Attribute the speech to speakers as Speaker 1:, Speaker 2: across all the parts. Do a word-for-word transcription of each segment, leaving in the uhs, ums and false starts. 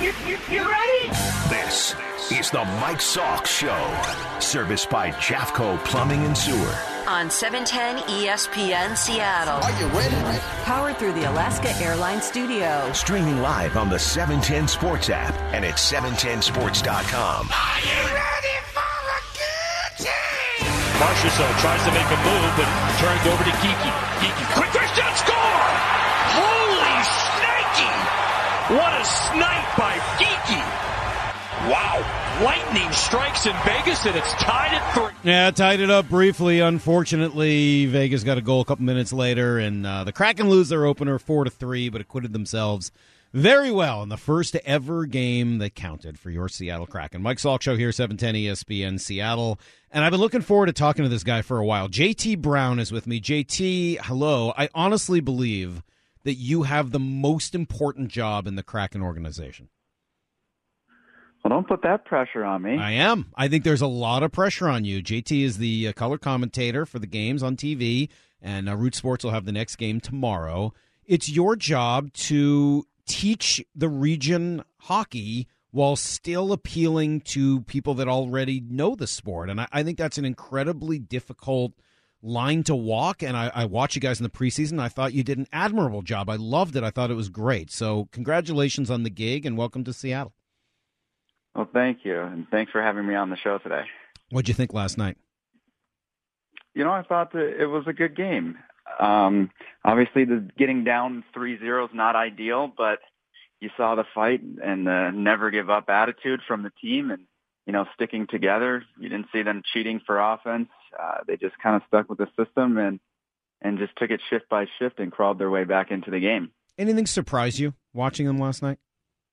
Speaker 1: You, you, you ready?
Speaker 2: This is the Mike Salk Show. Serviced by Jeffco Plumbing and Sewer.
Speaker 3: On seven ten E S P N Seattle.
Speaker 4: Are you ready?
Speaker 3: Powered through the Alaska Airlines studio.
Speaker 2: Streaming live on the seven ten Sports app and at seven ten sports dot com.
Speaker 1: Are you ready for a good time?
Speaker 5: Marchessault tries to make a move, but turned over to Geekie. Geekie, quick first shot, score! Holy snaky! What a snipe by Geekie! Wow. Lightning strikes in Vegas, and it's tied at three.
Speaker 6: Yeah, tied it up briefly. Unfortunately, Vegas got a goal a couple minutes later, and uh, the Kraken lose their opener four to three, but acquitted themselves very well in the first ever game that counted for your Seattle Kraken. Mike Salk Show here, seven ten E S P N Seattle, and I've been looking forward to talking to this guy for a while. J T Brown is with me. J T, hello. I honestly believe that you have the most important job in the Kraken organization.
Speaker 7: Well, don't put that pressure on me.
Speaker 6: I am. I think there's a lot of pressure on you. J T is the uh, color commentator for the games on T V, and uh, Root Sports will have the next game tomorrow. It's your job to teach the region hockey while still appealing to people that already know the sport. And I, I think that's an incredibly difficult line to walk. And I, I watched you guys in the preseason. I thought you did an admirable job. I loved it. I thought it was great. So congratulations on the gig, and welcome to Seattle.
Speaker 7: Well, thank you, and thanks for having me on the show today.
Speaker 6: What'd you think last night?
Speaker 7: You know, I thought that it was a good game. Um, obviously, the getting down three zero is not ideal, but you saw the fight and the never-give-up attitude from the team and, you know, sticking together. You didn't see them cheating for offense. Uh, they just kind of stuck with the system and, and just took it shift by shift and crawled their way back into the game.
Speaker 6: Anything surprise you watching them last night?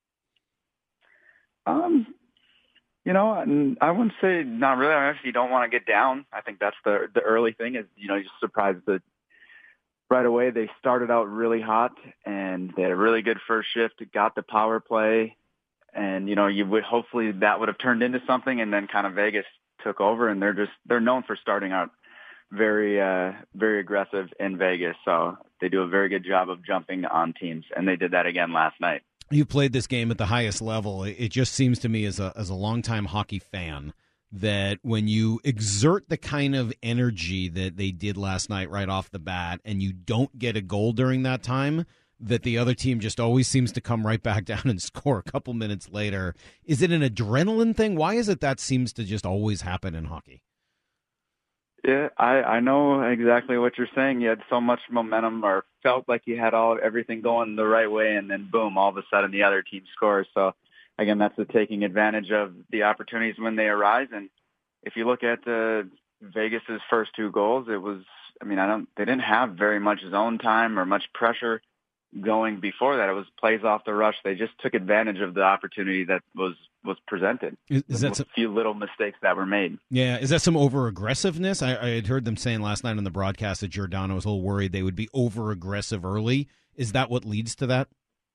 Speaker 7: Um, you know, I wouldn't say not really. I actually don't want to get down. I think that's the the early thing is, you know, you're just surprised that right away they started out really hot and they had a really good first shift, got the power play, and, you know, you would hopefully that would have turned into something, and then kind of Vegas took over, and they're just, they're known for starting out very, uh, very aggressive in Vegas. So they do a very good job of jumping on teams, and they did that again last night.
Speaker 6: You played this game at the highest level. It just seems to me as a as a longtime hockey fan that when you exert the kind of energy that they did last night right off the bat and you don't get a goal during that time, that the other team just always seems to come right back down and score a couple minutes later. Is it an adrenaline thing? Why is it that seems to just always happen in hockey?
Speaker 7: Yeah, I, I know exactly what you're saying. You had so much momentum, or felt like you had all everything going the right way, and then boom, all of a sudden the other team scores. So again, that's the taking advantage of the opportunities when they arise. And if you look at uh, Vegas's first two goals, it was, I mean, I don't, they didn't have very much zone time or much pressure going before that. It was plays off the rush. They just took advantage of the opportunity that was was presented.
Speaker 6: Is, is that
Speaker 7: a few little mistakes that were made?
Speaker 6: Yeah, is that some over aggressiveness? I, I had heard them saying last night on the broadcast that Giordano was a little worried they would be over aggressive early. Is that what leads to that?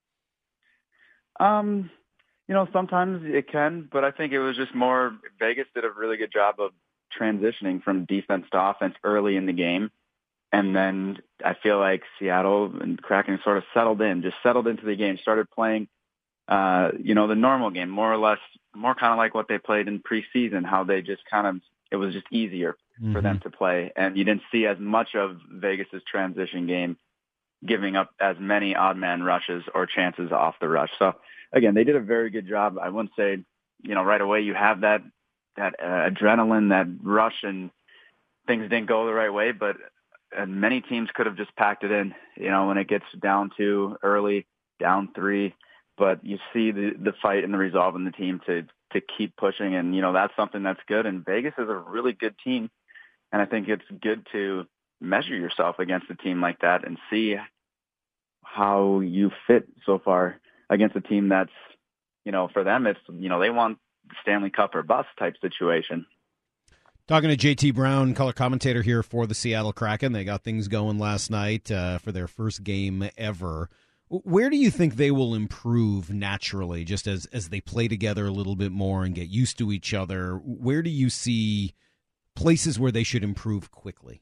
Speaker 7: Um, you know, sometimes it can, but I think it was just more Vegas did a really good job of transitioning from defense to offense early in the game. And then I feel like Seattle and Kraken sort of settled in, just settled into the game, started playing, uh, you know, the normal game, more or less, more kind of like what they played in preseason, how they just kind of, it was just easier mm-hmm. for them to play. And you didn't see as much of Vegas's transition game giving up as many odd man rushes or chances off the rush. So again, they did a very good job. I wouldn't say, you know, right away you have that, that uh, adrenaline, that rush, and things didn't go the right way, but and many teams could have just packed it in, you know, when it gets down to early, down three. But you see the the fight and the resolve in the team to to keep pushing, and, you know, that's something that's good. And Vegas is a really good team, and I think it's good to measure yourself against a team like that and see how you fit so far against a team that's, you know, for them, it's, you know, they want the Stanley Cup or bust type situation.
Speaker 6: Talking to J T Brown, color commentator here for the Seattle Kraken. They got things going last night uh, for their first game ever. Where do you think they will improve naturally, just as, as they play together a little bit more and get used to each other? Where do you see places where they should improve quickly?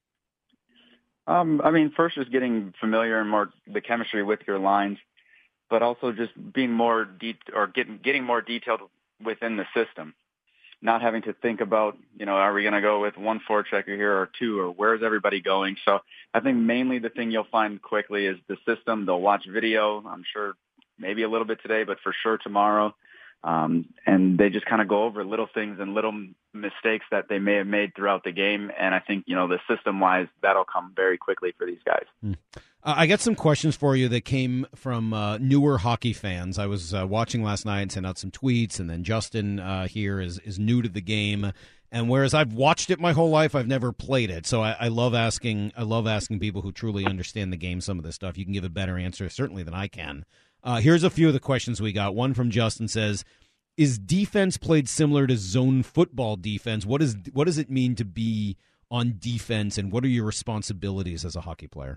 Speaker 7: Um, I mean, first is getting familiar and more the chemistry with your lines. but also just being more de- or getting getting more detailed within the system. Not having to think about, you know, are we going to go with one forechecker here or two, or where's everybody going? So I think mainly the thing you'll find quickly is the system. They'll watch video, I'm sure maybe a little bit today, but for sure tomorrow. Um, and they just kind of go over little things and little mistakes that they may have made throughout the game. And I think, you know, the system-wise, that'll come very quickly for these guys.
Speaker 6: Mm. Uh, I got some questions for you that came from uh, newer hockey fans. I was uh, watching last night and sent out some tweets, and then Justin uh, here is, is new to the game. And whereas I've watched it my whole life, I've never played it. So I, I love asking I love asking people who truly understand the game some of this stuff. You can give a better answer, certainly, than I can. Uh, here's a few of the questions we got. One from Justin says, is defense played similar to zone football defense? What is what does it mean to be on defense, and what are your responsibilities as a hockey player?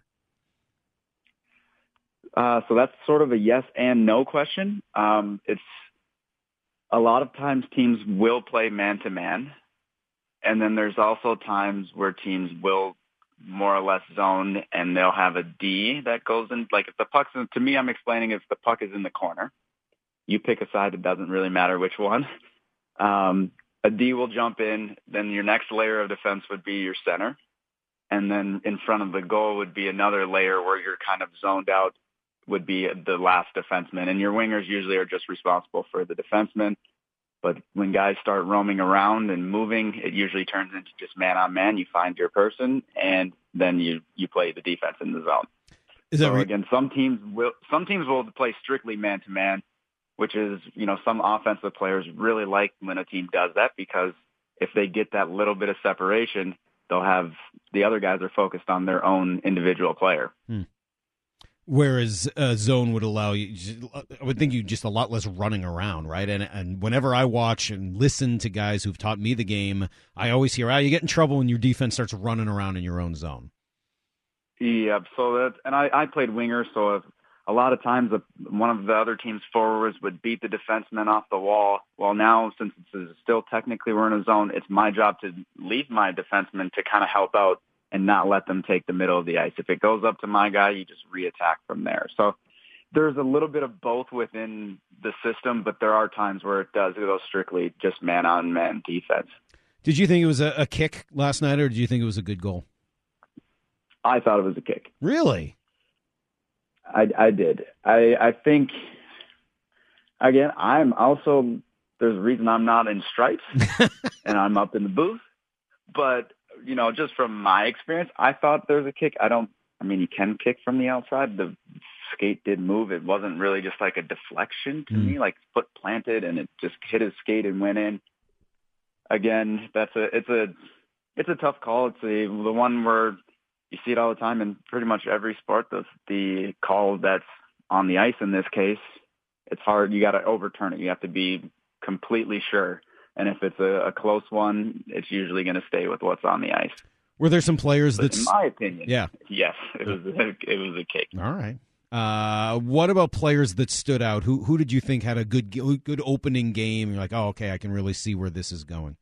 Speaker 7: Uh, so that's sort of a yes and no question. Um, it's a lot of times teams will play man-to-man, and then there's also times where teams will more or less zone, and they'll have a D that goes in. Like if the puck's in, to me, I'm explaining if the puck is in the corner, you pick a side. It doesn't really matter which one. Um, a D will jump in. Then your next layer of defense would be your center. And then in front of the goal would be another layer where you're kind of zoned out, would be the last defenseman. And your wingers usually are just responsible for the defenseman. But when guys start roaming around and moving, it usually turns into just man-on-man. You find your person, and then you, you play the defense in the zone.
Speaker 6: Is that
Speaker 7: so
Speaker 6: right?
Speaker 7: Again, some teams will some teams will play strictly man-to-man, which is, you know, some offensive players really like when a team does that, because if they get that little bit of separation, they'll have the other guys are focused on their own individual player.
Speaker 6: Hmm. Whereas a zone would allow you, I would think you just a lot less running around, right? And and whenever I watch and listen to guys who've taught me the game, I always hear, "Ah, you get in trouble when your defense starts running around in your own zone."
Speaker 7: Yeah, so that, and I, I played winger, so if, a lot of times the, one of the other team's forwards would beat the defenseman off the wall. Well, now, since it's still technically we're in a zone, it's my job to leave my defenseman to kind of help out and not let them take the middle of the ice. If it goes up to my guy, you just re-attack from there. So there's a little bit of both within the system, but there are times where it does go strictly just man-on-man defense.
Speaker 6: Did you think it was a, a kick last night, or did you think it was a good goal?
Speaker 7: I thought it was a kick.
Speaker 6: Really?
Speaker 7: I, I did. I, I think, again, I'm also, there's a reason I'm not in stripes and I'm up in the booth. But, you know, just from my experience, I thought there was a kick. I don't, I mean, you can kick from the outside. The skate did move. It wasn't really just like a deflection to mm. me, like foot planted and it just hit his skate and went in. Again, that's a, it's a, it's a tough call. It's a, the one where you see it all the time in pretty much every sport. The, the call that's on the ice in this case, it's hard. You got to overturn it. You have to be completely sure. And if it's a, a close one, it's usually going to stay with what's on the ice.
Speaker 6: Were there some players that,
Speaker 7: in my opinion,
Speaker 6: yeah,
Speaker 7: yes, it was a, it was a kick.
Speaker 6: All right. Uh, what about players that stood out? Who who did you think had a good good opening game? You're like, oh, okay, I can really see where this is going.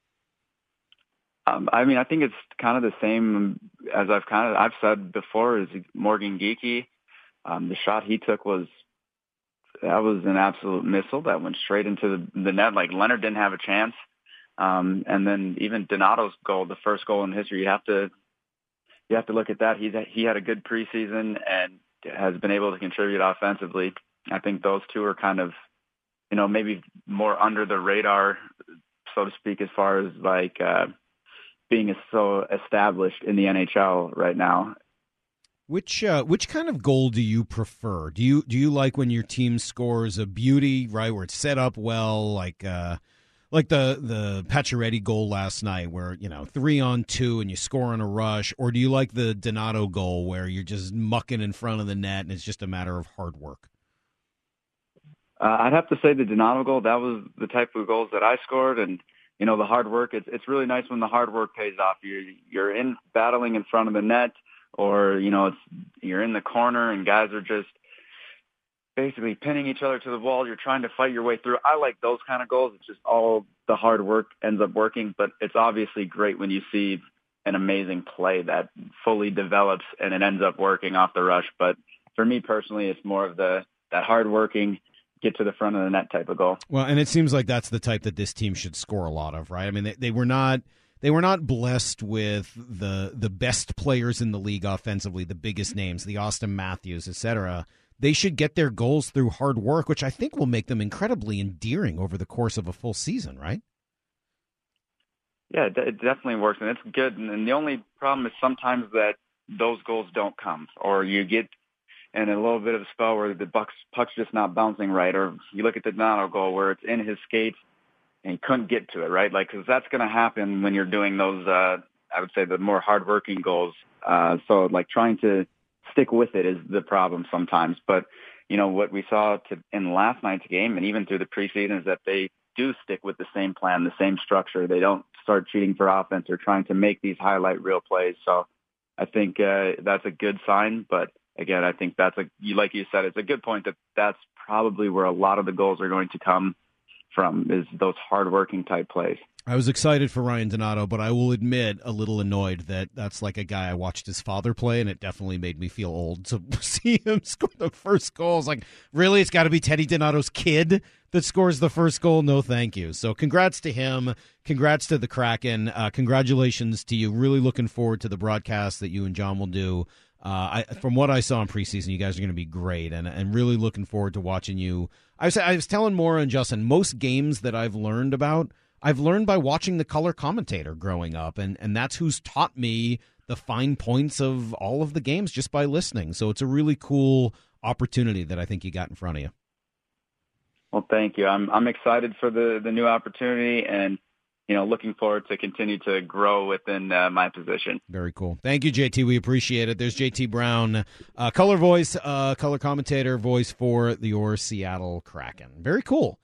Speaker 7: Um, I mean, I think it's kind of the same as I've kind of I've said before. Is Morgan Geekie? Um, the shot he took was that was an absolute missile that went straight into the, the net. Like Leonard didn't have a chance. Um, and then even Donato's goal, the first goal in history, you have to you have to look at that. He's he had a good preseason and has been able to contribute offensively. I think those two are kind of, you know, maybe more under the radar, so to speak, as far as like uh, being so established in the N H L right now.
Speaker 6: Which uh, which kind of goal do you prefer? Do you do you like when your team scores a beauty, right, where it's set up well, like uh, like the the Pacioretty goal last night, where you know three on two and you score on a rush, or do you like the Donato goal where you're just mucking in front of the net and it's just a matter of hard work?
Speaker 7: Uh, I'd have to say the Donato goal. That was the type of goals that I scored, and you know the hard work. It's it's really nice when the hard work pays off. You're you're in battling in front of the net. Or, you know, it's you're in the corner and guys are just basically pinning each other to the wall. You're trying to fight your way through. I like those kind of goals. It's just all the hard work ends up working. But it's obviously great when you see an amazing play that fully develops and it ends up working off the rush. But for me personally, it's more of the, that hard-working, get to the front of the net type of goal.
Speaker 6: Well, and it seems like that's the type that this team should score a lot of, right? I mean, they, they were not they were not blessed with the the best players in the league offensively, the biggest names, the Austin Matthews, et cetera. They should get their goals through hard work, which I think will make them incredibly endearing over the course of a full season, right?
Speaker 7: Yeah, it definitely works, and it's good. And the only problem is sometimes that those goals don't come, or you get in a little bit of a spell where the puck's, puck's just not bouncing right, or you look at the Donato goal where it's in his skates and he couldn't get to it, right? Like, because that's going to happen when you're doing those, uh, I would say, the more hardworking goals. Uh, so, like, trying to stick with it is the problem sometimes. But, you know, what we saw to, in last night's game and even through the preseason is that they do stick with the same plan, the same structure. They don't start cheating for offense or trying to make these highlight reel plays. So I think uh, that's a good sign. But again, I think that's a, like you said, it's a good point that that's probably where a lot of the goals are going to come from, is those hardworking type plays.
Speaker 6: I was excited for Ryan Donato, but I will admit a little annoyed that that's like a guy I watched his father play, and it definitely made me feel old to see him score the first goal. It's like, really? It's got to be Teddy Donato's kid that scores the first goal? No, thank you. So congrats to him. Congrats to the Kraken. Uh, congratulations to you. Really looking forward to the broadcast that you and John will do. Uh, I, from what I saw in preseason, you guys are going to be great, and and really looking forward to watching you. I was, I was telling Maura and Justin, most games that I've learned about, I've learned by watching the color commentator growing up, and, and that's who's taught me the fine points of all of the games just by listening. So it's a really cool opportunity that I think you got in front of you.
Speaker 7: Well, thank you. I'm I'm excited for the, the new opportunity, and you know, looking forward to continue to grow within uh, my position.
Speaker 6: Very cool. Thank you, J T. We appreciate it. There's J T Brown, uh, color voice, uh, color commentator voice for your Seattle Kraken. Very cool.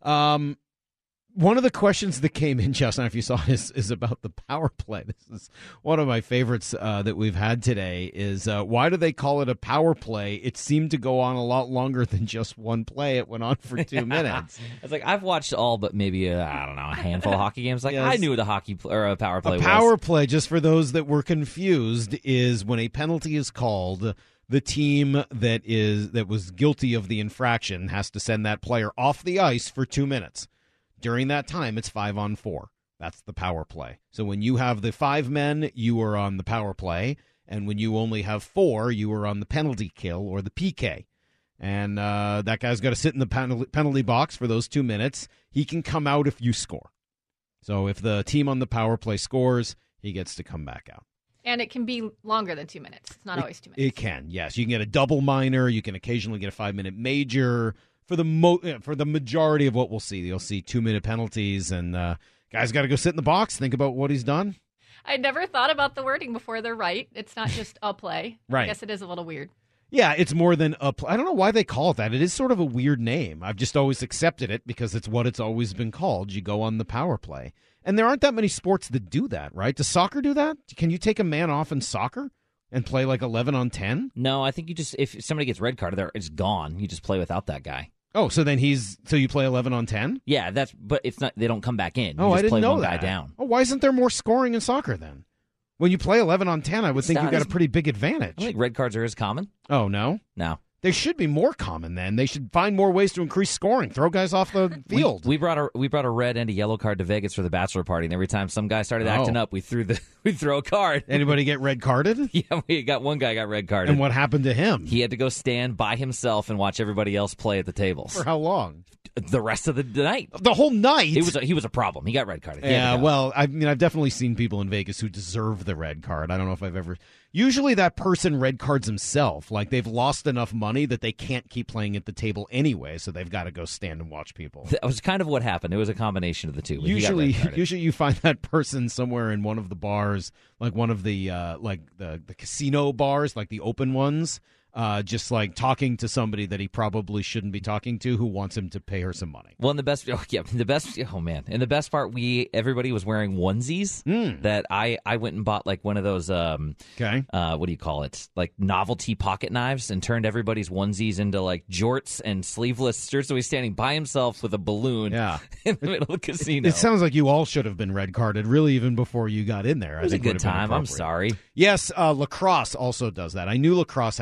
Speaker 6: Um, One of the questions that came in, Justin, if you saw it, is, is about the power play. This is one of my favorites uh, that we've had today is uh, why do they call it a power play? It seemed to go on a lot longer than just one play. It went on for two minutes.
Speaker 4: It's like, I've watched all but maybe, a, I don't know, a handful of hockey games. Like, yes. I knew what a hockey pl- or a power play
Speaker 6: a
Speaker 4: was.
Speaker 6: A power play, just for those that were confused, is when a penalty is called, the team that is that was guilty of the infraction has to send that player off the ice for two minutes. During that time, it's five on four. That's the power play. So when you have the five men, you are on the power play. And when you only have four, you are on the penalty kill or the P K. And uh, that guy's got to sit in the penalty box for those two minutes. He can come out if you score. So if the team on the power play scores, he gets to come back out.
Speaker 8: And it can be longer than two minutes. It's not
Speaker 6: it,
Speaker 8: always two minutes.
Speaker 6: It can, yes. You can get a double minor. You can occasionally get a five-minute major. For the mo- for the majority of what we'll see, you'll see two-minute penalties, and uh, guys got to go sit in the box, think about what he's done.
Speaker 8: I never thought about the wording before. They're right. It's not just a play.
Speaker 6: Right.
Speaker 8: I guess it is a little weird.
Speaker 6: Yeah, it's more than a play. I don't know why they call it that. It is sort of a weird name. I've just always accepted it because it's what it's always been called. You go on the power play. And there aren't that many sports that do that, right? Does soccer do that? Can you take a man off in soccer and play like eleven on ten?
Speaker 4: No, I think you just, if somebody gets red carded, there it's gone. You just play without that guy.
Speaker 6: Oh, so then he's so you play eleven on ten?
Speaker 4: Yeah, that's but it's not. They don't come back in. You
Speaker 6: oh,
Speaker 4: just
Speaker 6: I didn't
Speaker 4: play
Speaker 6: know
Speaker 4: one
Speaker 6: that.
Speaker 4: Guy down.
Speaker 6: Oh, why isn't there more scoring in soccer then? When you play eleven on ten, I would
Speaker 4: it's
Speaker 6: think
Speaker 4: not,
Speaker 6: you've got a pretty big advantage.
Speaker 4: I don't think red cards are as common.
Speaker 6: Oh no,
Speaker 4: no.
Speaker 6: They should be more common then. They should find more ways to increase scoring. Throw guys off the field.
Speaker 4: We, we brought a we brought a red and a yellow card to Vegas for the bachelor party, and every time some guy started acting
Speaker 6: oh.
Speaker 4: up, we threw the we throw a card.
Speaker 6: Anybody get red carded?
Speaker 4: Yeah, we got one guy got red carded.
Speaker 6: And what happened to him?
Speaker 4: He had to go stand by himself and watch everybody else play at the tables.
Speaker 6: For how long?
Speaker 4: The rest of the night.
Speaker 6: The whole night?
Speaker 4: It was a, he was a problem. He got red carded. He
Speaker 6: yeah, well, I mean, I've definitely seen people in Vegas who deserve the red card. I don't know if I've ever... Usually that person red cards himself. Like, they've lost enough money that they can't keep playing at the table anyway, so they've got to go stand and watch people.
Speaker 4: That was kind of what happened. It was a combination of the two.
Speaker 6: Usually, usually you find that person somewhere in one of the bars, like one of the uh, like the, the casino bars, like the open ones, Uh, just like talking to somebody that he probably shouldn't be talking to, who wants him to pay her some money.
Speaker 4: Well, and the best, oh, yeah, the best, oh man, and the best part, we everybody was wearing onesies.
Speaker 6: Mm.
Speaker 4: That I, I went and bought like one of those, um,
Speaker 6: okay,
Speaker 4: uh, what do you call it? Like novelty pocket knives, and turned everybody's onesies into like jorts and sleeveless shirts. So he's standing by himself with a balloon,
Speaker 6: yeah.
Speaker 4: in the middle of the casino.
Speaker 6: It, it sounds like you all should have been red carded, really, even before you got in there.
Speaker 4: It was
Speaker 6: I think
Speaker 4: a good time. I'm sorry.
Speaker 6: Yes, uh, lacrosse also does that. I knew lacrosse had a power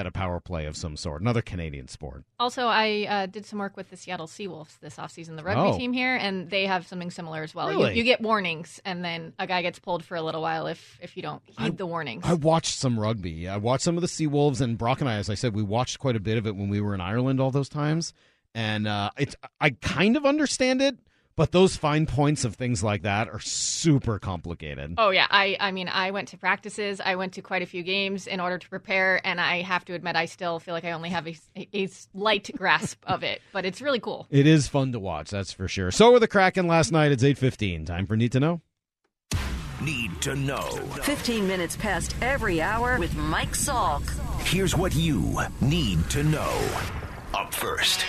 Speaker 6: play of some sort, another Canadian sport.
Speaker 8: Also, I uh, did some work with the Seattle Seawolves this offseason, the rugby
Speaker 6: Oh.
Speaker 8: team here, and they have something similar as well.
Speaker 6: Really?
Speaker 8: You, you get warnings, and then a guy gets pulled for a little while if, if you don't heed
Speaker 6: I-
Speaker 8: the warnings.
Speaker 6: I watched some rugby. I watched some of the Seawolves, and Brock and I, as I said, we watched quite a bit of it when we were in Ireland all those times. And uh, it's I kind of understand it, but those fine points of things like that are super complicated.
Speaker 8: Oh, yeah. I, I mean, I went to practices. I went to quite a few games in order to prepare, and I have to admit I still feel like I only have a, a slight grasp of it, but it's really cool.
Speaker 6: It is fun to watch, that's for sure. So were the Kraken last night. It's eight fifteen. Time for Need to Know.
Speaker 2: Need to know.
Speaker 3: fifteen minutes past every hour with Mike Salk.
Speaker 2: Here's what you need to know. Up first.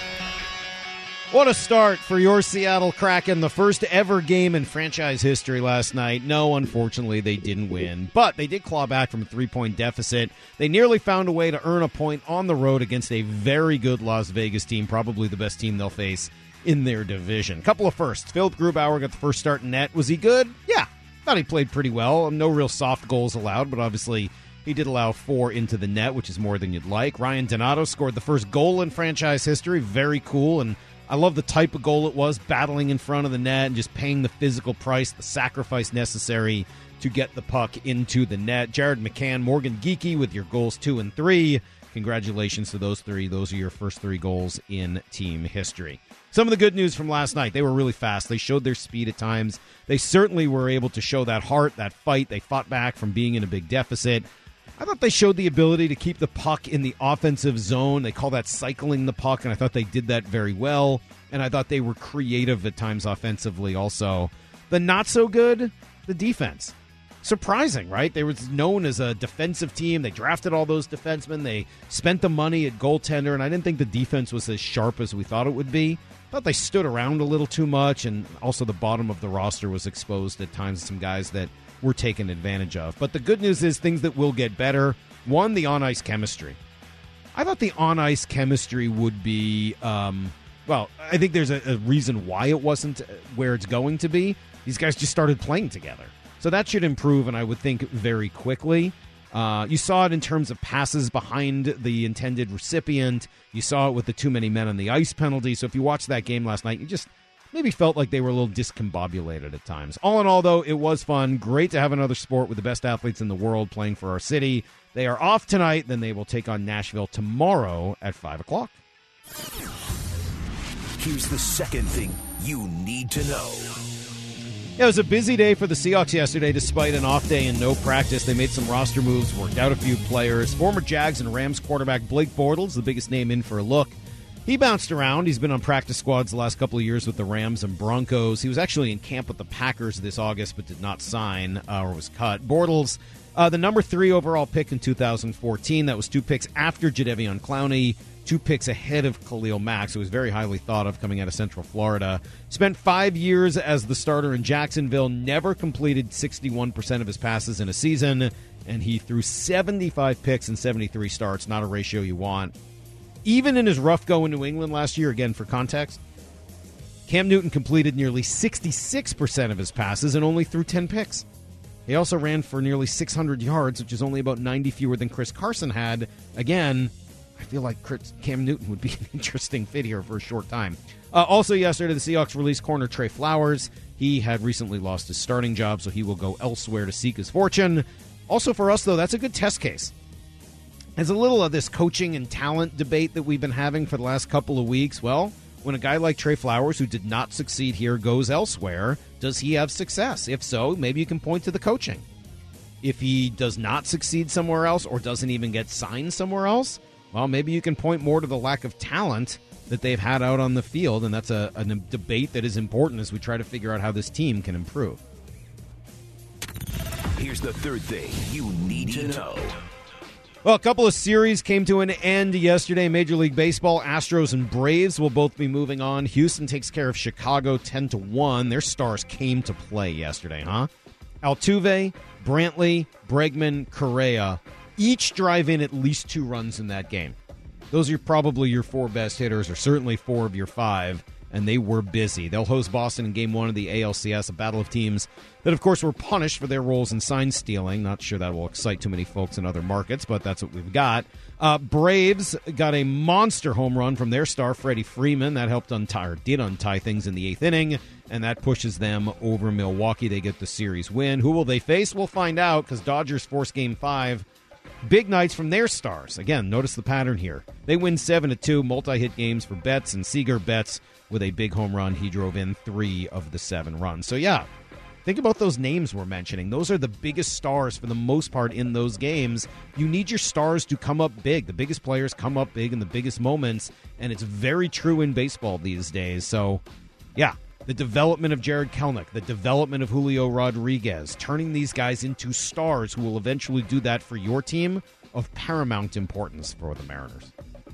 Speaker 6: What a start for your Seattle Kraken, the first ever game in franchise history last night. No, unfortunately, they didn't win, but they did claw back from a three-point deficit. They nearly found a way to earn a point on the road against a very good Las Vegas team, probably the best team they'll face in their division. Couple of firsts. Philip Grubauer got the first start in net. Was he good? Yeah, thought he played pretty well. No real soft goals allowed, but obviously he did allow four into the net, which is more than you'd like. Ryan Donato scored the first goal in franchise history. Very cool, and I love the type of goal it was, battling in front of the net and just paying the physical price, the sacrifice necessary to get the puck into the net. Jared McCann, Morgan Geekie with your goals two and three. Congratulations to those three. Those are your first three goals in team history. Some of the good news from last night, they were really fast. They showed their speed at times. They certainly were able to show that heart, that fight. They fought back from being in a big deficit. I thought they showed the ability to keep the puck in the offensive zone. They call that cycling the puck, and I thought they did that very well. And I thought they were creative at times offensively also. The not so good, the defense. Surprising, right? They were known as a defensive team. They drafted all those defensemen. They spent the money at goaltender, and I didn't think the defense was as sharp as we thought it would be. I thought they stood around a little too much, and also the bottom of the roster was exposed at times to some guys that were taken advantage of. But the good news is things that will get better. One, the on-ice chemistry. I thought the on-ice chemistry would be, um, well, I think there's a, a reason why it wasn't where it's going to be. These guys just started playing together. So that should improve, and I would think very quickly. Uh, you saw it in terms of passes behind the intended recipient. You saw it with the too many men on the ice penalty. So if you watched that game last night, you just maybe felt like they were a little discombobulated at times. All in all, though, it was fun. Great to have another sport with the best athletes in the world playing for our city. They are off tonight. Then they will take on Nashville tomorrow at five o'clock.
Speaker 2: Here's the second thing you need to know.
Speaker 6: Yeah, it was a busy day for the Seahawks yesterday despite an off day and no practice. They made some roster moves, worked out a few players. Former Jags and Rams quarterback Blake Bortles, the biggest name in for a look. He bounced around. He's been on practice squads the last couple of years with the Rams and Broncos. He was actually in camp with the Packers this August but did not sign uh, or was cut. Bortles, uh, the number three overall pick in two thousand fourteen. That was two picks after Jadeveon Clowney, two picks ahead of Khalil Mack, who was very highly thought of coming out of Central Florida. Spent five years as the starter in Jacksonville, never completed sixty-one percent of his passes in a season, and he threw seventy-five picks and seventy-three starts, not a ratio you want. Even in his rough go in New England last year, again, for context, Cam Newton completed nearly sixty-six percent of his passes and only threw ten picks. He also ran for nearly six hundred yards, which is only about ninety fewer than Chris Carson had. Again, I feel like Chris, Cam Newton would be an interesting fit here for a short time. Uh, also yesterday, the Seahawks released corner Trey Flowers. He had recently lost his starting job, so he will go elsewhere to seek his fortune. Also for us, though, that's a good test case. There's a little of this coaching and talent debate that we've been having for the last couple of weeks. Well, when a guy like Trey Flowers, who did not succeed here, goes elsewhere, does he have success? If so, maybe you can point to the coaching. If he does not succeed somewhere else or doesn't even get signed somewhere else, well, maybe you can point more to the lack of talent that they've had out on the field, and that's a, a debate that is important as we try to figure out how this team can improve.
Speaker 2: Here's the third thing you need to know.
Speaker 6: Well, a couple of series came to an end yesterday. Major League Baseball, Astros and Braves will both be moving on. Houston takes care of Chicago ten to one. Their stars came to play yesterday, huh? Altuve, Brantley, Bregman, Correa each drive in at least two runs in that game. Those are probably your four best hitters, or certainly four of your five. and they were busy. They'll host Boston in Game one of the A L C S, a battle of teams that, of course, were punished for their roles in sign stealing. Not sure that will excite too many folks in other markets, but that's what we've got. Uh, Braves got a monster home run from their star, Freddie Freeman. That helped untie, or did untie things in the eighth inning, and that pushes them over Milwaukee. They get the series win. Who will they face? We'll find out, because Dodgers force Game five. Big nights from their stars. Again, notice the pattern here. They win seven to two, multi-hit games for Betts, and Seager Betts with a big home run. He drove in three of the seven runs. So, yeah, think about those names we're mentioning. Those are the biggest stars for the most part in those games. You need your stars to come up big. The biggest players come up big in the biggest moments, and it's very true in baseball these days. So, yeah. The development of Jared Kelenic, the development of Julio Rodriguez, turning these guys into stars who will eventually do that for your team, of paramount importance for the Mariners.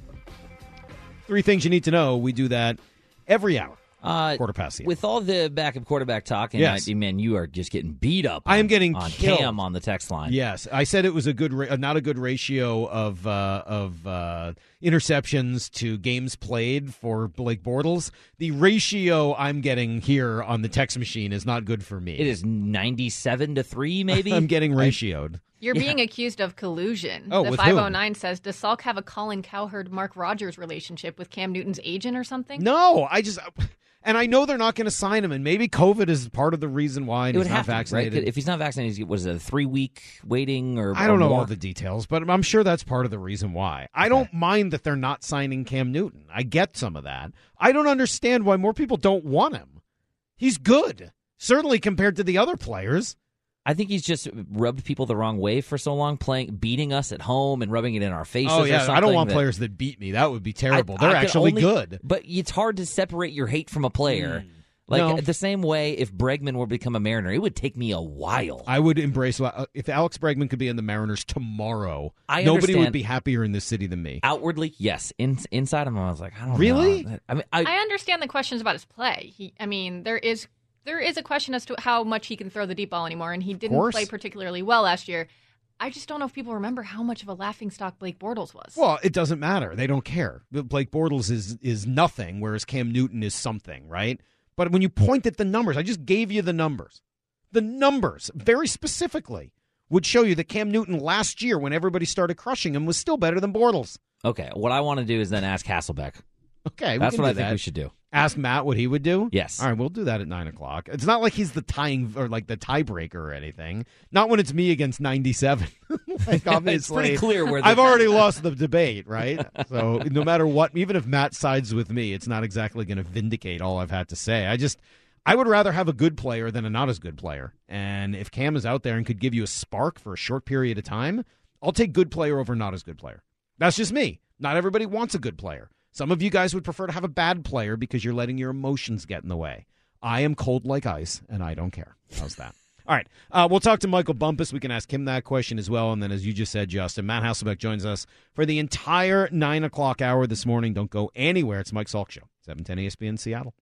Speaker 6: Three things you need to know. We do that every hour.
Speaker 4: Uh,
Speaker 6: quarter past the hour.
Speaker 4: With all the backup quarterback talk, and
Speaker 6: Yes.
Speaker 4: I, man, you are just getting beat up.
Speaker 6: I am
Speaker 4: on-
Speaker 6: getting
Speaker 4: on
Speaker 6: killed.
Speaker 4: Cam on the text line.
Speaker 6: Yes, I said it was a good, ra- not a good ratio of uh, of uh, interceptions to games played for Blake Bortles. The ratio I'm getting here on the text machine is not good for me.
Speaker 4: It is ninety-seven to three, maybe.
Speaker 6: I'm getting ratioed.
Speaker 8: You're
Speaker 4: Yeah.
Speaker 8: being accused of collusion.
Speaker 6: Oh,
Speaker 8: the
Speaker 6: with
Speaker 8: five
Speaker 6: who?
Speaker 8: oh nine says, does Salk have a Colin Cowherd, Mark Rogers relationship with Cam Newton's agent or something?
Speaker 6: No, I just, and I know they're not going to sign him, and maybe COVID is part of the reason why and
Speaker 4: It
Speaker 6: he's
Speaker 4: would
Speaker 6: not
Speaker 4: have to,
Speaker 6: vaccinated.
Speaker 4: right? If he's not vaccinated, was it a three-week waiting or
Speaker 6: I don't
Speaker 4: or
Speaker 6: know
Speaker 4: more?
Speaker 6: all the details, but I'm sure that's part of the reason why. I don't mind that they're not signing Cam Newton. I get some of that. I don't understand why more people don't want him. He's good, certainly compared to the other players.
Speaker 4: I think he's just rubbed people the wrong way for so long, playing, beating us at home and rubbing it in our faces.
Speaker 6: Oh
Speaker 4: or
Speaker 6: yeah, I don't
Speaker 4: something
Speaker 6: want
Speaker 4: that-
Speaker 6: players that beat me. That would be terrible.
Speaker 4: I-
Speaker 6: They're
Speaker 4: I could
Speaker 6: actually
Speaker 4: only-
Speaker 6: good.
Speaker 4: But it's hard to separate your hate from a player. Like
Speaker 6: No.
Speaker 4: the same way, if Bregman were to become a Mariner, it would take me a while.
Speaker 6: I would embrace uh, if Alex Bregman could be in the Mariners tomorrow.
Speaker 4: I
Speaker 6: nobody would
Speaker 4: understand.
Speaker 6: be happier in this city than me.
Speaker 4: Outwardly, yes. In, inside him, I was like, I don't
Speaker 6: Really?
Speaker 4: know. I mean, I,
Speaker 8: I understand the questions about his play. He, I mean, there is there is a question as to how much he can throw the deep ball anymore, and he didn't
Speaker 6: course.
Speaker 8: play particularly well last year. I just don't know if people remember how much of a laughingstock Blake Bortles was.
Speaker 6: Well, it doesn't matter. They don't care. Blake Bortles is is nothing, whereas Cam Newton is something, right? But when you point at the numbers, I just gave you the numbers. The numbers, very specifically, would show you that Cam Newton last year, when everybody started crushing him, was still better than Bortles.
Speaker 4: okay, what I want to do is then ask Hasselbeck.
Speaker 6: Okay, we
Speaker 4: That's
Speaker 6: can
Speaker 4: what
Speaker 6: do
Speaker 4: I think
Speaker 6: that.
Speaker 4: we should do.
Speaker 6: Ask Matt what he would do?
Speaker 4: Yes.
Speaker 6: All right, we'll do that at nine o'clock. It's not like he's the tying or like the tiebreaker or anything. Not when it's me against ninety-seven. Like, obviously,
Speaker 4: It's pretty clear where the-
Speaker 6: I've already lost the debate, right? So no matter what, even if Matt sides with me, it's not exactly going to vindicate all I've had to say. I just, I would rather have a good player than a not as good player. And if Cam is out there and could give you a spark for a short period of time, I'll take good player over not as good player. That's just me. Not everybody wants a good player. Some of you guys would prefer to have a bad player because you're letting your emotions get in the way. I am cold like ice, and I don't care. How's that? All right. Uh, we'll talk to Michael Bumpus. We can ask him that question as well. And then, as you just said, Justin, Matt Hasselbeck joins us for the entire nine o'clock hour this morning. Don't go anywhere. It's Mike Salk Show, seven ten E S P N Seattle.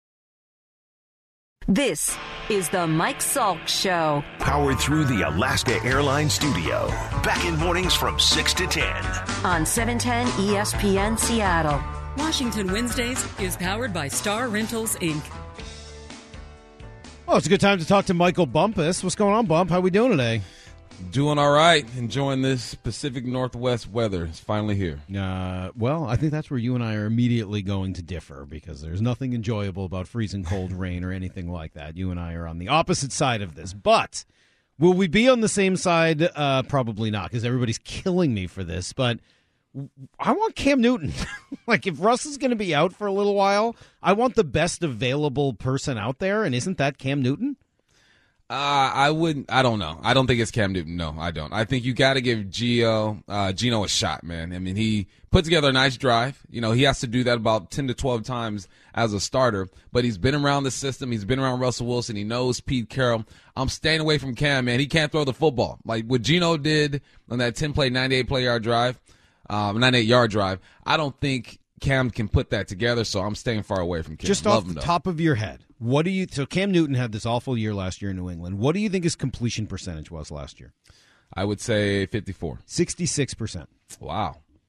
Speaker 3: This is the Mike Salk Show.
Speaker 2: Powered through the Alaska Airlines studio. Back in mornings from six to ten.
Speaker 3: On seven ten E S P N Seattle.
Speaker 9: Washington Wednesdays is powered by Star Rentals, Incorporated.
Speaker 6: Well, it's a good time to talk to Michael Bumpus. What's going on, Bump? How we doing today?
Speaker 10: Doing all right. Enjoying this Pacific Northwest weather. It's finally here.
Speaker 6: Uh, well, I think that's where you and I are immediately going to differ because there's nothing enjoyable about freezing cold rain or anything like that. You and I are on the opposite side of this. But will we be on the same side? Uh, probably not because everybody's killing me for this. But I want Cam Newton. Like, if Russ is going to be out for a little while, I want the best available person out there. And isn't that Cam Newton?
Speaker 10: Uh, I wouldn't. I don't know. I don't think it's Cam Newton. No, I don't. I think you got to give Gio, uh, Gino a shot, man. I mean, he put together a nice drive. You know, he has to do that about ten to twelve times as a starter, but he's been around the system. He's been around Russell Wilson. He knows Pete Carroll. I'm staying away from Cam, man. He can't throw the football. Like what Gino did on that ten-play, ninety-eight play yard drive, um, ninety-eight yard drive. I don't think Cam can put that together, so I'm staying far away from Cam.
Speaker 6: Just
Speaker 10: Love
Speaker 6: off
Speaker 10: him,
Speaker 6: the
Speaker 10: though.
Speaker 6: top of your head, what do you? So Cam Newton had this awful year last year in New England. What do you think his completion percentage was last year?
Speaker 10: I would say fifty-four.
Speaker 6: sixty-six percent.
Speaker 10: Wow.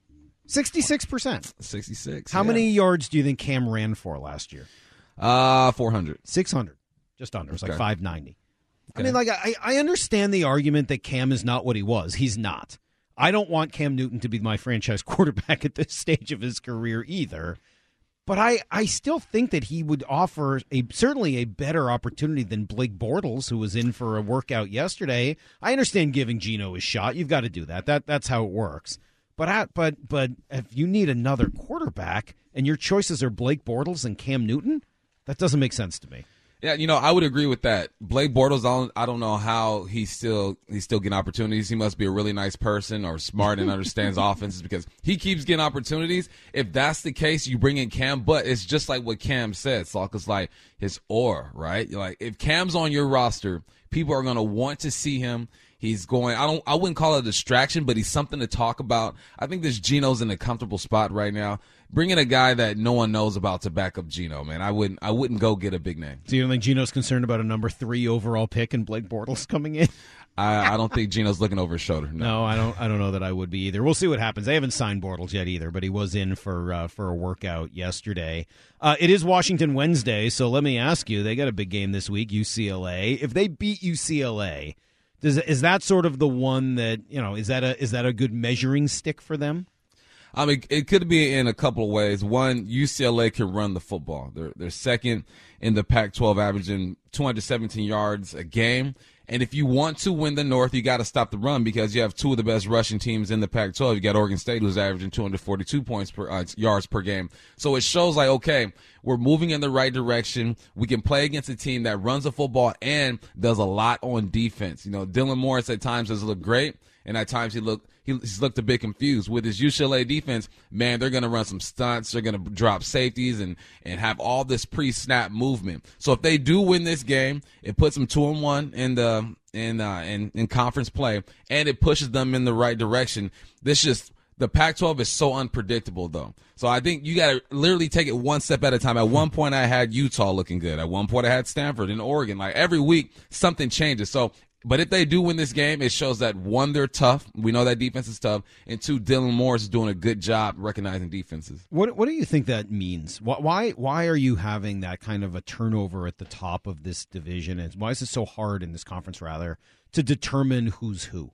Speaker 6: sixty-six percent.
Speaker 10: sixty-six.
Speaker 6: How
Speaker 10: yeah.
Speaker 6: many yards do you think Cam ran for last year?
Speaker 10: Uh, four hundred.
Speaker 6: six hundred. Just under. It's
Speaker 10: Okay.
Speaker 6: like five ninety.
Speaker 10: Okay.
Speaker 6: I mean, like, I, I understand the argument that Cam is not what he was. He's not. I don't want Cam Newton to be my franchise quarterback at this stage of his career either. But I, I still think that he would offer a certainly a better opportunity than Blake Bortles, who was in for a workout yesterday. I understand giving Geno a shot. You've got to do that. That that's how it works. But I, but but if you need another quarterback and your choices are Blake Bortles and Cam Newton, that doesn't make sense to me.
Speaker 10: Yeah, you know, I would agree with that. Blake Bortles, I don't, I don't know how he's still he's still getting opportunities. He must be a really nice person or smart and understands offenses because he keeps getting opportunities. If that's the case, you bring in Cam, but it's just like what Cam said. Salk is like his aura, right? Like if Cam's on your roster, people are going to want to see him. He's going, I don't, I wouldn't call it a distraction, but he's something to talk about. I think this Geno's in a comfortable spot right now. Bring in a guy that no one knows about to back up Geno, man. I wouldn't, I wouldn't go get a big name.
Speaker 6: Do you don't think Geno's concerned about a number three overall pick and Blake Bortles coming in?
Speaker 10: I, I don't think Geno's looking over his shoulder. No.
Speaker 6: no, I don't. I don't know that I would be either. We'll see what happens. They haven't signed Bortles yet either, but he was in for uh, for a workout yesterday. Uh, it is Washington Wednesday, so let me ask you: they got a big game this week, U C L A. If they beat U C L A, does is that sort of the one that you know? Is that a is that a good measuring stick for them?
Speaker 10: I mean, it could be in a couple of ways. One, U C L A can run the football. They're they're second in the Pac twelve, averaging two hundred seventeen yards a game. And if you want to win the North, you got to stop the run because you have two of the best rushing teams in the Pac twelve. You got Oregon State, who's averaging two hundred forty-two points per uh, yards per game. So it shows like, okay, we're moving in the right direction. We can play against a team that runs the football and does a lot on defense. You know, Dylan Morris at times has looked great, and at times he looked he's looked a bit confused with his U C L A defense. Man, they're going to run some stunts. They're going to drop safeties and and have all this pre-snap movement. So if they do win this game, it puts them two and one in the in uh, in in conference play, and it pushes them in the right direction. This just the Pac twelve is so unpredictable, though. So I think you got to literally take it one step at a time. At one point, I had Utah looking good. At one point, I had Stanford and Oregon. Like every week, something changes. So. But if they do win this game, it shows that, one, they're tough. We know that defense is tough. And, two, Dylan Morris is doing a good job recognizing defenses.
Speaker 6: What What do you think that means? Why Why are you having that kind of a turnover at the top of this division? And why is it so hard in this conference, rather, to determine who's who?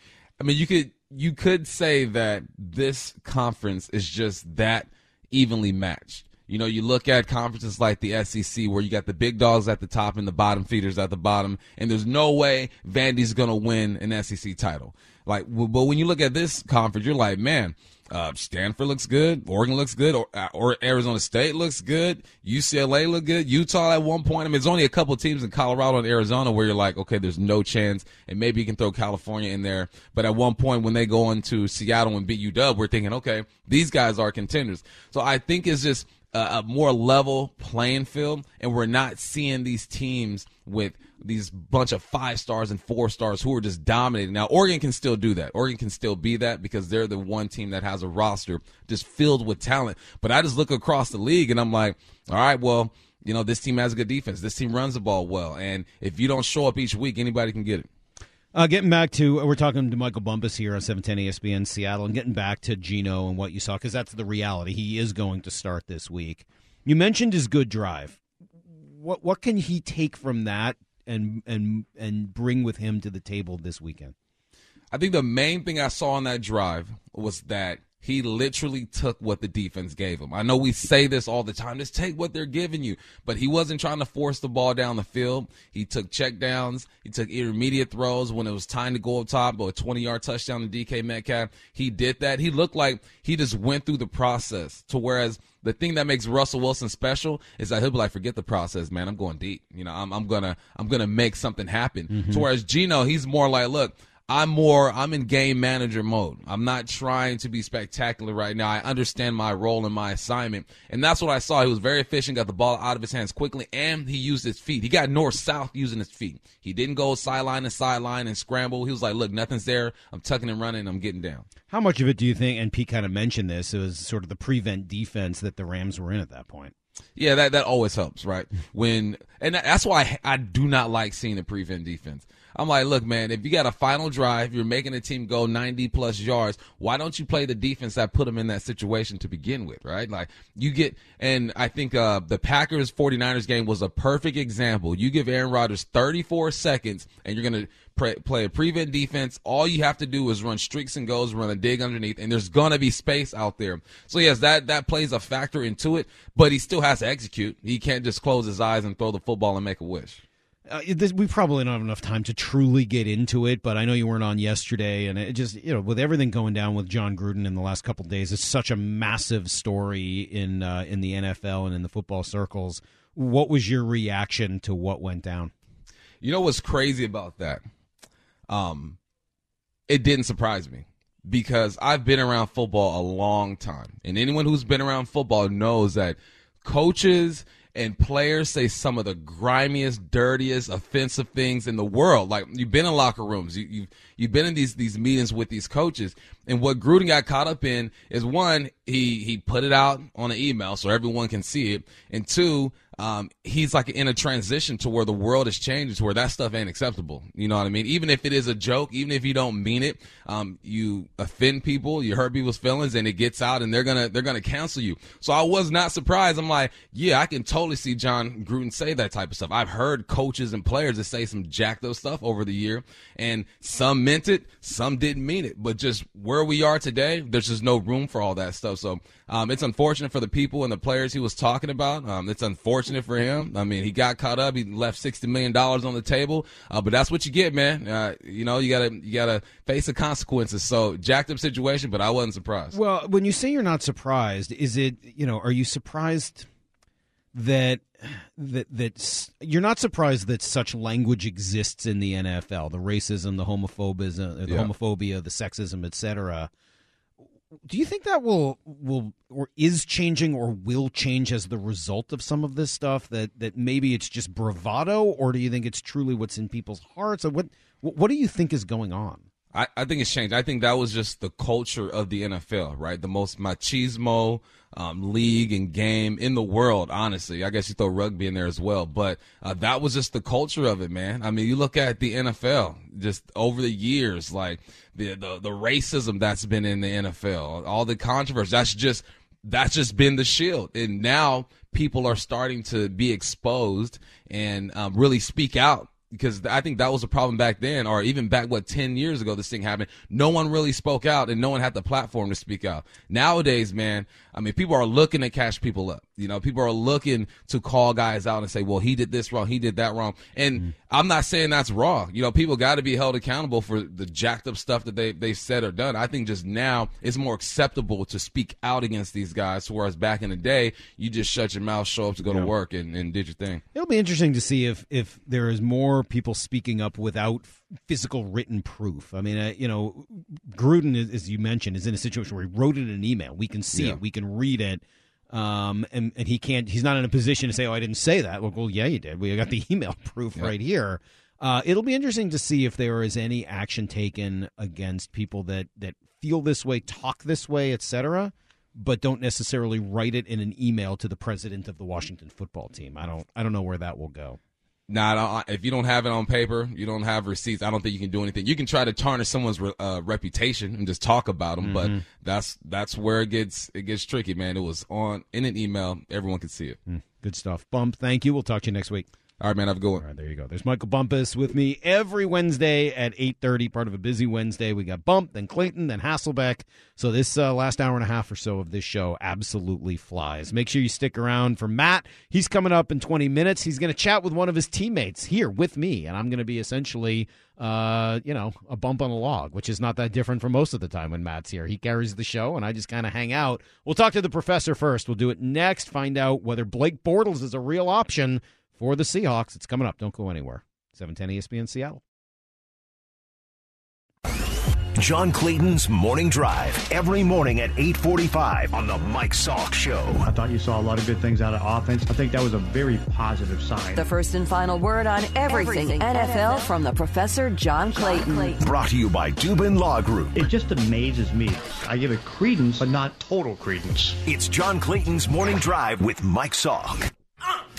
Speaker 10: I mean, you could you could say that this conference is just that evenly matched. You know, you look at conferences like the S E C where you got the big dogs at the top and the bottom feeders at the bottom, and there's no way Vandy's going to win an S E C title. Like, but when you look at this conference, you're like, man, uh, Stanford looks good, Oregon looks good, or, or Arizona State looks good, U C L A look good, Utah at one point. I mean, there's only a couple of teams in Colorado and Arizona where you're like, okay, there's no chance, and maybe you can throw California in there. But at one point when they go into Seattle and beat U W, we're thinking, okay, these guys are contenders. So I think it's just a more level playing field, and we're not seeing these teams with these bunch of five stars and four stars who are just dominating. Now, Oregon can still do that. Oregon can still be that because they're the one team that has a roster just filled with talent. But I just look across the league, and I'm like, all right, well, you know, this team has a good defense. This team runs the ball well. And if you don't show up each week, anybody can get it.
Speaker 6: Uh, getting back to, we're talking to Michael Bumpus here on seven ten E S P N Seattle, and getting back to Geno and what you saw, because that's the reality. He is going to start this week. You mentioned his good drive. What what can he take from that and and and bring with him to the table this weekend?
Speaker 10: I think the main thing I saw on that drive was that he literally took what the defense gave him. I know we say this all the time, just take what they're giving you. But he wasn't trying to force the ball down the field. He took check downs. He took intermediate throws when it was time to go up top, or a twenty-yard touchdown to D K Metcalf. He did that. He looked like he just went through the process, to whereas the thing that makes Russell Wilson special is that he'll be like, forget the process, man. I'm going deep. You know, I'm, I'm gonna I'm gonna make something happen. Mm-hmm. So whereas Geno, he's more like, look, I'm more, I'm in game manager mode. I'm not trying to be spectacular right now. I understand my role and my assignment. And that's what I saw. He was very efficient, got the ball out of his hands quickly, and he used his feet. He got north-south using his feet. He didn't go sideline to sideline and scramble. He was like, look, nothing's there. I'm tucking and running. I'm getting down.
Speaker 6: How much of it do you think, and Pete kind of mentioned this, it was sort of the prevent defense that the Rams were in at that point?
Speaker 10: Yeah, that, that always helps, right? When and that's why I, I do not like seeing the prevent defense. I'm like, look, man, if you got a final drive, you're making a team go ninety plus yards, why don't you play the defense that put them in that situation to begin with, right? Like, you get, and I think uh, the Packers forty-niners game was a perfect example. You give Aaron Rodgers thirty-four seconds, and you're going to Play, play a prevent defense. All you have to do is run streaks and goes, run a dig underneath, and there's going to be space out there. So, yes, that, that plays a factor into it, but he still has to execute. He can't just close his eyes and throw the football and make a wish.
Speaker 6: Uh, this, we probably don't have enough time to truly get into it, but I know you weren't on yesterday, and it just, you know, with everything going down with John Gruden in the last couple of days, it's such a massive story in uh, in the N F L and in the football circles. What was your reaction to what went down?
Speaker 10: You know what's crazy about that? Um, it didn't surprise me because I've been around football a long time, and anyone who's been around football knows that coaches and players say some of the grimiest, dirtiest, offensive things in the world. Like, you've been in locker rooms, you, you've you've been in these these meetings with these coaches, and what Gruden got caught up in is, one, he he put it out on an email so everyone can see it, and two, Um, he's like in a transition to where the world is changing to where that stuff ain't acceptable. You know what I mean? Even if it is a joke, even if you don't mean it, um, you offend people, you hurt people's feelings, and it gets out, and they're gonna they're gonna cancel you. So I was not surprised. I'm like, yeah, I can totally see John Gruden say that type of stuff. I've heard coaches and players that say some jacked up stuff over the year, and some meant it, some didn't mean it. But just where we are today, there's just no room for all that stuff. So um, it's unfortunate for the people and the players he was talking about. Um, it's unfortunate for him. I mean, he got caught up. He left sixty million dollars on the table. Uh, but that's what you get, man. Uh, you know, you gotta you gotta face the consequences. So jacked up situation, but I wasn't surprised.
Speaker 6: Well, when you say you're not surprised, is it, you know, are you surprised that that that you're not surprised that such language exists in the N F L, the racism, the homophobia, the yeah. homophobia, the sexism, et cetera? Do you think that will will or is changing or will change as the result of some of this stuff? That that maybe it's just bravado, or do you think it's truly what's in people's hearts? Or what what do you think is going on?
Speaker 10: I, I think it's changed. I think that was just the culture of the N F L, right? The most machismo um, league and game in the world, honestly. I guess you throw rugby in there as well. But uh, that was just the culture of it, man. I mean, you look at the N F L just over the years, like the, the, the racism that's been in the N F L, all the controversy, that's just that's just been the shield. And now people are starting to be exposed and um, really speak out. Because I think that was a problem back then, or even back, what, ten years ago this thing happened. No one really spoke out, and no one had the platform to speak out. Nowadays, man, I mean, people are looking to catch people up. You know, people are looking to call guys out and say, well, he did this wrong, he did that wrong. And mm-hmm. I'm not saying that's wrong. You know, people got to be held accountable for the jacked up stuff that they, they've said or done. I think just now it's more acceptable to speak out against these guys, whereas back in the day, you just shut your mouth, show up to go yeah. to work, and, and did your thing.
Speaker 6: It'll be interesting to see if, if there is more people speaking up without physical written proof. I mean, uh, you know, Gruden, as you mentioned, is in a situation where he wrote it in an email. We can see yeah. it. We can read it. Um, and, and he can't, he's not in a position to say, oh, I didn't say that. Well, well yeah, you did. We got the email proof yeah. right here. Uh, it'll be interesting to see if there is any action taken against people that, that feel this way, talk this way, et cetera, but don't necessarily write it in an email to the president of the Washington football team. I don't, I don't know where that will go.
Speaker 10: Nah, if you don't have it on paper, you don't have receipts, I don't think you can do anything. You can try to tarnish someone's uh, reputation and just talk about them, mm-hmm. but that's that's where it gets it gets tricky, man. It was on in an email. Everyone could see it.
Speaker 6: Mm, good stuff. Bump, thank you. We'll talk to you next week.
Speaker 10: All right, man, have a good one.
Speaker 6: All right, there you go. There's Michael Bumpus with me every Wednesday at eight thirty, part of a busy Wednesday. We got Bump, then Clayton, then Hasselbeck. So this uh, last hour and a half or so of this show absolutely flies. Make sure you stick around for Matt. He's coming up in twenty minutes. He's going to chat with one of his teammates here with me, and I'm going to be essentially, uh, you know, a bump on a log, which is not that different from most of the time when Matt's here. He carries the show, and I just kind of hang out. We'll talk to the professor first. We'll do it next, find out whether Blake Bortles is a real option for the Seahawks. It's coming up. Don't go anywhere. seven ten E S P N Seattle.
Speaker 2: John Clayton's Morning Drive, every morning at eight forty-five on the Mike Salk Show.
Speaker 11: I thought you saw a lot of good things out of offense. I think that was a very positive sign.
Speaker 3: The first and final word on everything, everything N F L from the Professor John Clayton. Clayton.
Speaker 2: Brought to you by Dubin Law Group.
Speaker 11: It just amazes me. I give it credence, but not total credence.
Speaker 2: It's John Clayton's Morning Drive with Mike Salk. Uh.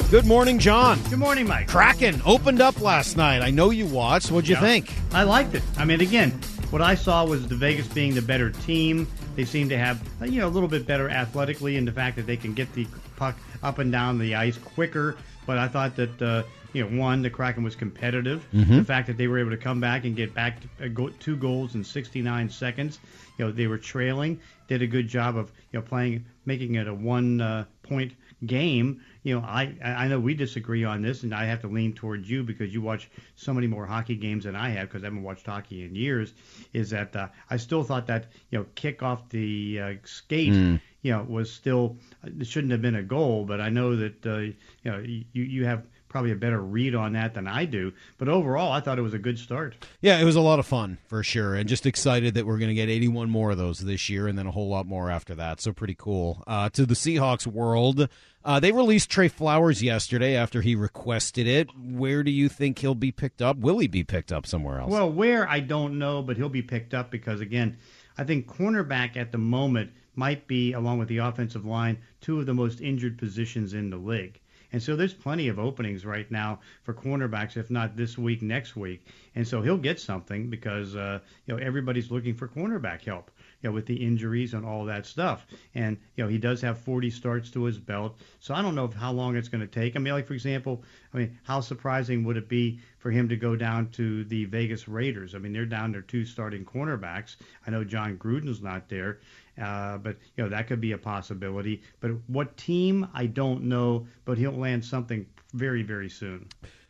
Speaker 6: Good morning, John.
Speaker 11: Good morning, Mike.
Speaker 6: Kraken opened up last night. I know you watched. What'd you
Speaker 11: Yeah.
Speaker 6: think?
Speaker 11: I liked it. I mean, again, what I saw was the Vegas being the better team. They seem to have, you know, a little bit better athletically in the fact that they can get the puck up and down the ice quicker. But I thought that, uh, you know, one, the Kraken was competitive.
Speaker 6: Mhm.
Speaker 11: The fact that they were able to come back and get back to, uh, go, two goals in sixty-nine seconds. You know, they were trailing, did a good job of, you know, playing, making it a one uh, point game. You know, I I know we disagree on this, and I have to lean towards you because you watch so many more hockey games than I have because I haven't watched hockey in years. Is that uh, I still thought that, you know, kick off the uh, skate,
Speaker 6: Mm.
Speaker 11: you know, was still, it shouldn't have been a goal, but I know that uh, you know you you have probably a better read on that than I do. But overall, I thought it was a good start.
Speaker 6: Yeah, it was a lot of fun for sure, and just excited that we're going to get eighty-one more of those this year, and then a whole lot more after that. So pretty cool. Uh, to the Seahawks world, uh, they released Trey Flowers yesterday after he requested it. Where do you think he'll be picked up? Will he be picked up somewhere else?
Speaker 11: Well, where, I don't know, but he'll be picked up because, again, I think cornerback at the moment might be, along with the offensive line, two of the most injured positions in the league. And so there's plenty of openings right now for cornerbacks, if not this week, next week. And so he'll get something because, uh, you know, everybody's looking for cornerback help, you know, with the injuries and all that stuff. And, you know, he does have forty starts to his belt. So I don't know how long it's going to take. I mean, like, for example, I mean, how surprising would it be for him to go down to the Vegas Raiders? I mean, they're down to two starting cornerbacks. I know John Gruden's not there. Uh, but, you know, that could be a possibility. But what team, I don't know, but he'll land something very, very soon.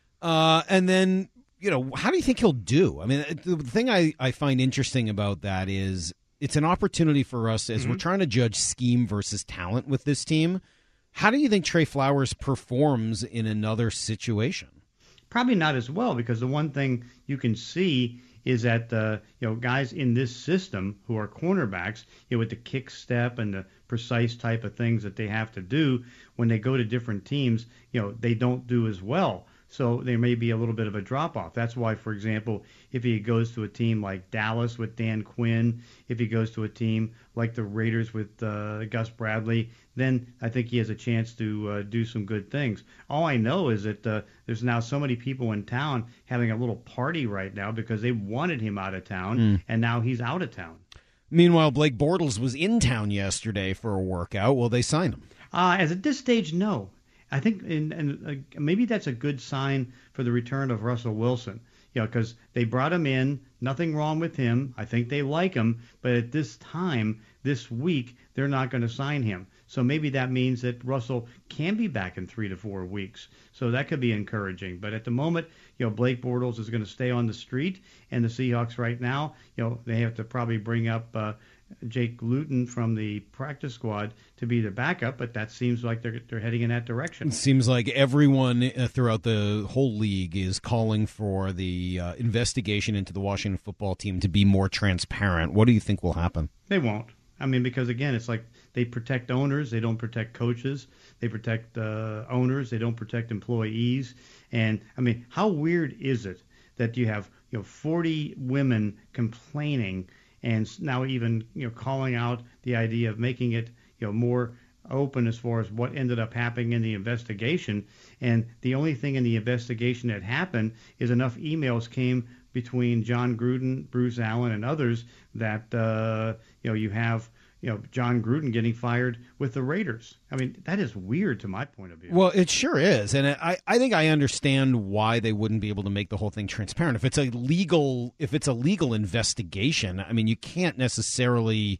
Speaker 6: Uh, and then, you know, how do you think he'll do? I mean, the thing I, I find interesting about that is it's an opportunity for us as
Speaker 11: Mm-hmm.
Speaker 6: we're trying to judge scheme versus talent with this team. How do you think Trey Flowers performs in another situation?
Speaker 11: Probably not as well, because the one thing you can see is that uh, you know, guys in this system who are cornerbacks, you know, with the kick step and the precise type of things that they have to do when they go to different teams, you know, they don't do as well. So there may be a little bit of a drop-off. That's why, for example, if he goes to a team like Dallas with Dan Quinn, if he goes to a team like the Raiders with uh, Gus Bradley, then I think he has a chance to uh, do some good things. All I know is that uh, there's now so many people in town having a little party right now because they wanted him out of town,
Speaker 6: Mm.
Speaker 11: and now he's out of town.
Speaker 6: Meanwhile, Blake Bortles was in town yesterday for a workout. Will they sign him?
Speaker 11: Uh, as at this stage, no. I think, and, and uh, maybe that's a good sign for the return of Russell Wilson. You know, because they brought him in, nothing wrong with him. I think they like him, but at this time, this week, they're not going to sign him. So maybe that means that Russell can be back in three to four weeks. So that could be encouraging. But at the moment, you know, Blake Bortles is going to stay on the street, and the Seahawks right now, you know, they have to probably bring up uh, Jake Luton from the practice squad to be the backup, but that seems like they're they're heading in that direction.
Speaker 6: It seems like everyone uh, throughout the whole league is calling for the uh, investigation into the Washington football team to be more transparent. What do you think will happen?
Speaker 11: They won't. I mean, because, again, it's like they protect owners. They don't protect coaches. They protect uh, owners. They don't protect employees. And, I mean, how weird is it that you have, you know, forty women complaining and now even, you know, calling out the idea of making it, you know, more open as far as what ended up happening in the investigation. And the only thing in the investigation that happened is enough emails came between John Gruden, Bruce Allen, and others that, uh, you know, you have, you know, John Gruden getting fired with the Raiders. I mean, that is weird to my point of view.
Speaker 6: Well, it sure is. And I, I think I understand why they wouldn't be able to make the whole thing transparent. If it's a legal, if it's a legal investigation, I mean, you can't necessarily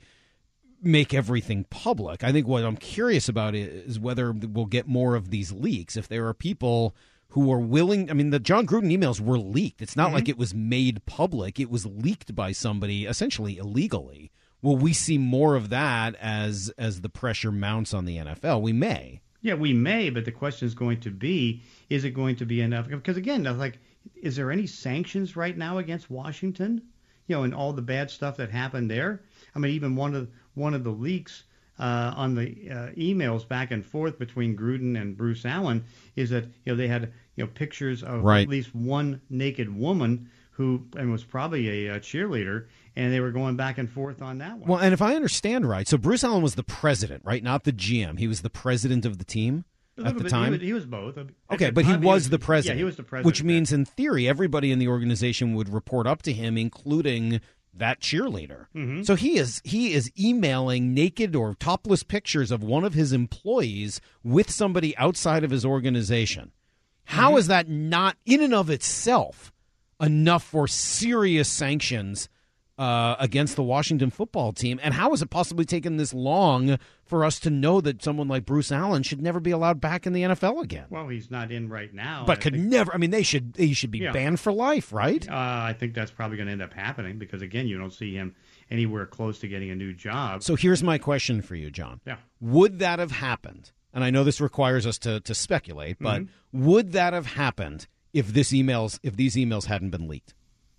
Speaker 6: make everything public. I think what I'm curious about is whether we'll get more of these leaks. If there are people who are willing, I mean, the John Gruden emails were leaked. It's not
Speaker 11: Mm-hmm.
Speaker 6: like it was made public. It was leaked by somebody essentially illegally. Will we see more of that as as the pressure mounts on the N F L? We may.
Speaker 11: Yeah, we may, but the question is going to be, is it going to be enough? Because, again, like, is there any sanctions right now against Washington? You know, and all the bad stuff that happened there? I mean, even one of one of the leaks uh, on the uh, emails back and forth between Gruden and Bruce Allen is that, you know, they had, you know, pictures of
Speaker 6: Right.
Speaker 11: at least one naked woman who and was probably a, a cheerleader, and they were going back and forth on that one.
Speaker 6: Well, and if I understand right, so Bruce Allen was the president, right? Not the G M. He was the president of the team.
Speaker 11: A
Speaker 6: at
Speaker 11: little
Speaker 6: the
Speaker 11: bit.
Speaker 6: time?
Speaker 11: He was, he was both. At
Speaker 6: Okay,
Speaker 11: the
Speaker 6: but he
Speaker 11: time,
Speaker 6: was the president.
Speaker 11: Yeah, he was the president.
Speaker 6: Which means, in theory, everybody in the organization would report up to him, including that cheerleader.
Speaker 11: Mhm.
Speaker 6: So he is he is emailing naked or topless pictures of one of his employees with somebody outside of his organization. How
Speaker 11: Mhm.
Speaker 6: is that not, in and of itself, enough for serious sanctions uh, against the Washington football team? And how has it possibly taken this long for us to know that someone like Bruce Allen should never be allowed back in the N F L again?
Speaker 11: Well, he's not in right now.
Speaker 6: But
Speaker 11: I
Speaker 6: could
Speaker 11: think-
Speaker 6: never. I mean, they should. He should be
Speaker 11: Yeah.
Speaker 6: banned for life, right?
Speaker 11: Uh, I think that's probably going to end up happening because, again, you don't see him anywhere close to getting a new job.
Speaker 6: So here's my question for you, John.
Speaker 11: Yeah.
Speaker 6: Would that have happened? And I know this requires us to to speculate, but
Speaker 11: Mhm.
Speaker 6: would that have happened if this emails if these emails hadn't been leaked?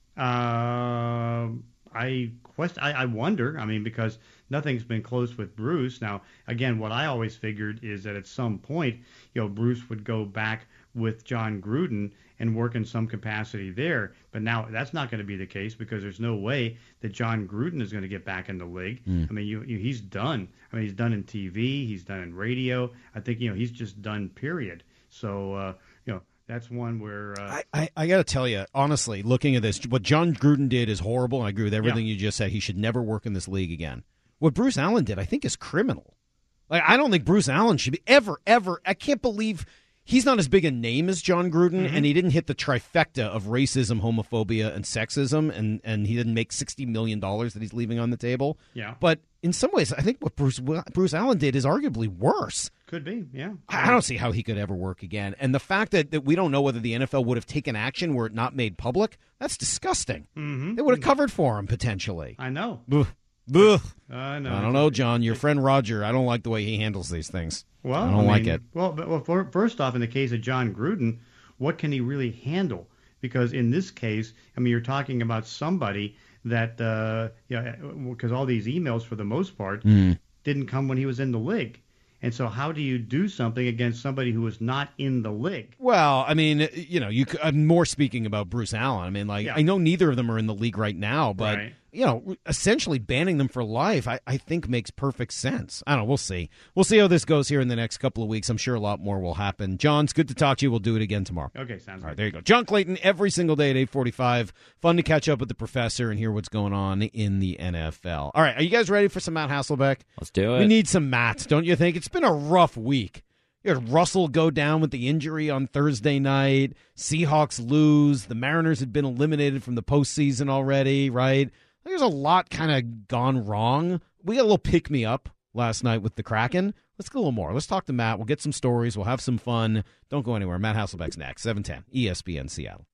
Speaker 11: Uh, I quest. I, I wonder. I mean, because nothing's been closed with Bruce. Now, again, what I always figured is that at some point, you know, Bruce would go back with John Gruden and work in some capacity there. But now that's not going to be the case because there's no way that John Gruden is going to get back in the league.
Speaker 6: Mm.
Speaker 11: I mean, you, you, he's done. I mean, he's done in T V. He's done in radio. I think, you know, he's just done, period. So, uh, you know, that's one where uh,
Speaker 6: I, I, I got to tell you, honestly, looking at this, what John Gruden did is horrible, and I agree with everything you just said. He should never work in this league again. What Bruce Allen did, I think, is criminal. Like, I don't think Bruce Allen should be ever, ever. I can't believe he's not as big a name as John Gruden,
Speaker 11: Mm-hmm.
Speaker 6: and he didn't hit the trifecta of racism, homophobia, and sexism, and, and he didn't make sixty million dollars that he's leaving on the table.
Speaker 11: Yeah.
Speaker 6: But in some ways, I think what Bruce Bruce Allen did is arguably worse.
Speaker 11: could be, yeah.
Speaker 6: I don't see how he could ever work again. And the fact that, that we don't know whether the N F L would have taken action were it not made public, that's disgusting.
Speaker 11: Mm-hmm.
Speaker 6: They would have covered for him, potentially.
Speaker 11: I know.
Speaker 6: Ugh. Ugh.
Speaker 11: I know.
Speaker 6: I don't know, John. Your friend Roger, I don't like the way he handles these things.
Speaker 11: Well,
Speaker 6: I don't like
Speaker 11: mean,
Speaker 6: it.
Speaker 11: Well, but, well, for, first off, in the case of John Gruden, what can he really handle? Because in this case, I mean, you're talking about somebody that, uh, yeah, because all these emails, for the most part,
Speaker 6: Mm.
Speaker 11: didn't come when he was in the league. And so, how do you do something against somebody who was not in the league?
Speaker 6: Well, I mean, you know, you. Could, I'm more speaking about Bruce Allen. I mean, like,
Speaker 11: Yeah.
Speaker 6: I know neither of them are in the league right now, but
Speaker 11: Right.
Speaker 6: you know, essentially banning them for life, I, I think makes perfect sense. I don't know. We'll see. We'll see how this goes here in the next couple of weeks. I'm sure a lot more will happen. John, it's good to talk to you. We'll do it again tomorrow.
Speaker 11: Okay, sounds
Speaker 6: All right,
Speaker 11: good.
Speaker 6: there you go. John Clayton every single day at eight forty-five. Fun to catch up with the professor and hear what's going on in the N F L. All right, are you guys ready for some Matt Hasselbeck?
Speaker 4: Let's do it.
Speaker 6: We need some Matt, don't you think? It's been a rough week. You had Russell go down with the injury on Thursday night. Seahawks lose. The Mariners had been eliminated from the postseason already, right? There's a lot kind of gone wrong. We got a little pick-me-up last night with the Kraken. Let's get a little more. Let's talk to Matt. We'll get some stories. We'll have some fun. Don't go anywhere. Matt Hasselbeck's next. seven ten, E S P N Seattle.